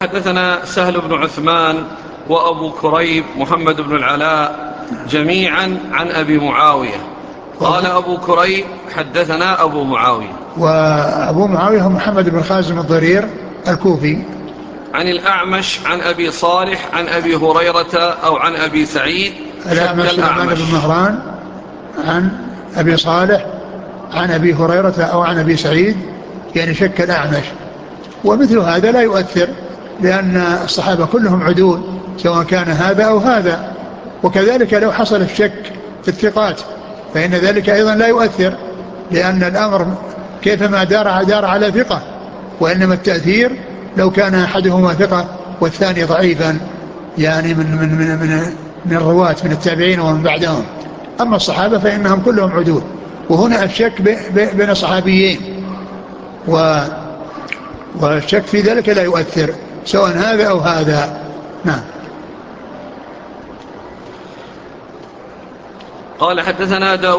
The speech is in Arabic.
حدثنا سهل بن عثمان وأبو كريب محمد بن العلاء جميعا عن أبي معاوية. قال أبو كريب حدثنا أبو معاوية، وأبو معاوية محمد بن خازم الضرير الكوفي، عن الأعمش عن أبي صالح عن أبي هريرة أو عن أبي سعيد. شك الأعمش سليمان الأعمش. بن مهران عن أبي صالح عن أبي هريرة أو عن أبي سعيد، يعني شك الأعمش. ومثل هذا لا يؤثر، لأن الصحابة كلهم عدول سواء كان هذا أو هذا. وكذلك لو حصل الشك في الثقات فإن ذلك أيضا لا يؤثر، لأن الأمر كيفما دار على ثقة، وإنما التأثير لو كان أحدهما ثقة والثاني ضعيفا، يعني من الرواة من التابعين ومن بعدهم. أما الصحابة فإنهم كلهم عدول، وهنا الشك بين الصحابيين، والشك في ذلك لا يؤثر سواء هذا أو هذا. نعم. قال حدثنا داود